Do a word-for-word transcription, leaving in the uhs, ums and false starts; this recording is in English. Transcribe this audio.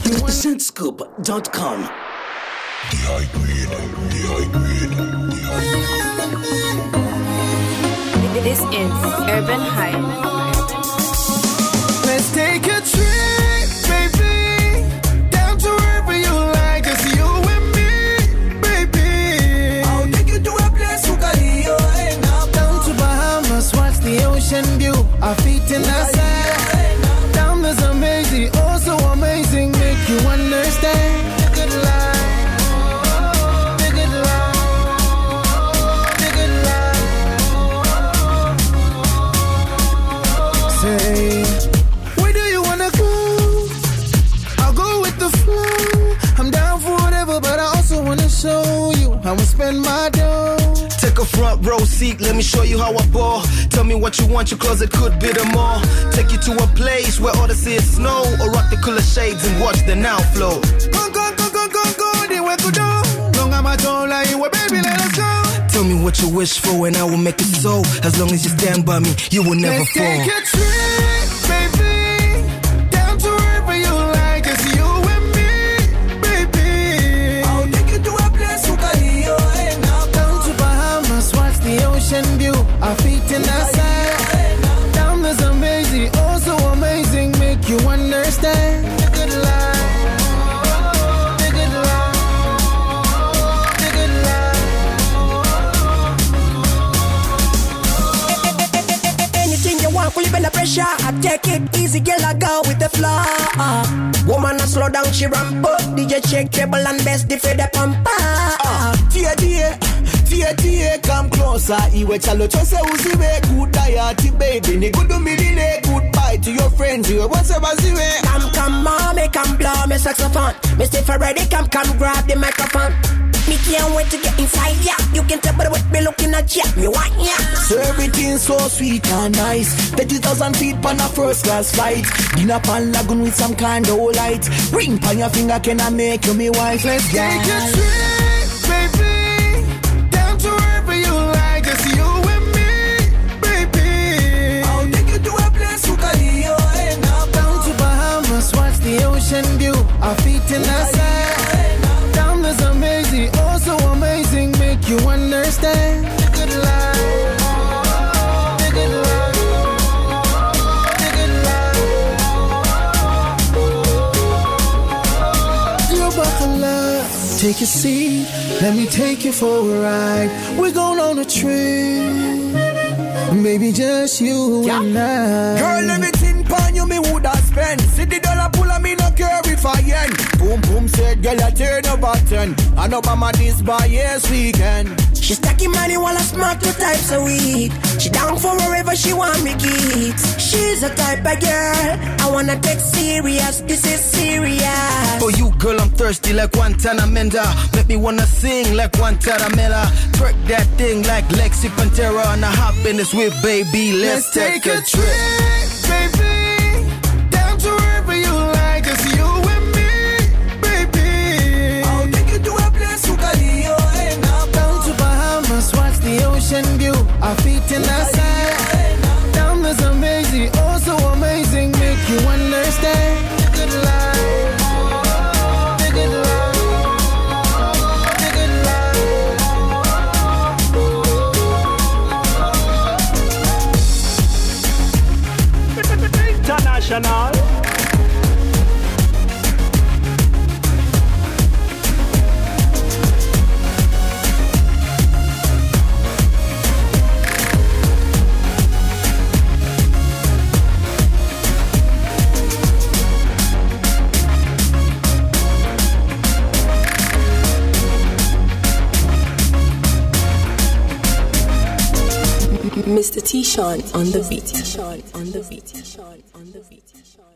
Zendscoop dot com. The high grade, the high grade, the high grade. This is Urban Hype. Let's take a trip, baby, down to wherever you like. It's you and me, baby. I'll take you to a place who can hear your hand up. Down to Bahamas, watch the ocean view. Our feet in the sand. Down there's amazing, oh so amazing. Make you understand the good life. The good life. The good life. Say, where do you wanna go? I'll go with the flow. I'm down for whatever, but I also wanna show you how I spend my dough. Take a front row seat, let me show you how I ball. Tell me what you want, your closet could be the mall. Take you to a place where all they see is snow, or rock the cooler shades and watch the now flow. Go, go, go, go, go, go, the way to do. Long as I don't like you, baby, let us go. Tell me what you wish for and I will make it so. As long as you stand by me, you will never Let's fall. take a trip, baby, down to wherever you like. It's you and me, baby. I'll take you to a place who can hear your hand up. Down to Bahamas, watch the ocean view. Our feet in the sand. Down there's amazing, oh so amazing. Make you understand the good life. The good life. The good life. Anything you want, we live in the pressure. I take it easy, girl, I go with the flow. Uh, woman, I slow down, she ramp up. D J check treble and bass, defeat the pumper. Uh, tia tia, tia tia, come closer. Iwe chalo chose usiwe good diet, baby. Ni good me delay, goodbye to your friends. Iwe what's up as iwe. Come, come, mommy, come blow me saxophone. Mister Ferretti, come, come grab the microphone. Me can't wait to get inside, yeah. You can tell by the way me looking at you. Me want, yeah. So everything's so sweet and nice. thirty thousand feet on a first class flight. Dinner pan lagoon with some kind of light. Ring pan your finger, can I make you me wife? Let's Yeah. take a trip, baby, down to wherever you like. It's you and me, baby. I'll take you to a place who can hear your hand up. Down to Bahamas, watch the ocean view. Our feet in the sand. Down there's amazing, oh so amazing. Make you understand the good life. The good life. The good life. You buckle up, take a seat. Let me take you for a ride. We're going on a trip. Baby, just you Yeah. and I. Girl, everything pan you me woulda spend. See the dollar pull on me no care if I yen. Boom boom said, girl I turn a button. I know mama this by yes weekend. She stacking money while I smoke two types a week. She down for wherever she want me geeks. She's a type of girl I wanna take serious. This is serious. For you, girl, I'm thirsty like Guantanamera. Make me wanna sing like Guantanamera. Twerk that thing like Lexi Pantera. And I hop in this whip, baby. Let's, Let's take a trip, baby, down to wherever you like. It's you and me, baby. I'll take you to a place who can hear your hand up. Down to Bahamas, watch the ocean view. Our feet in the sand. Down there's amazing, oh so amazing. Make you understand the good life. The good life. The good life. International. Mister T-Sean on the beat. T-Sean on the beat. T-Sean on the beat.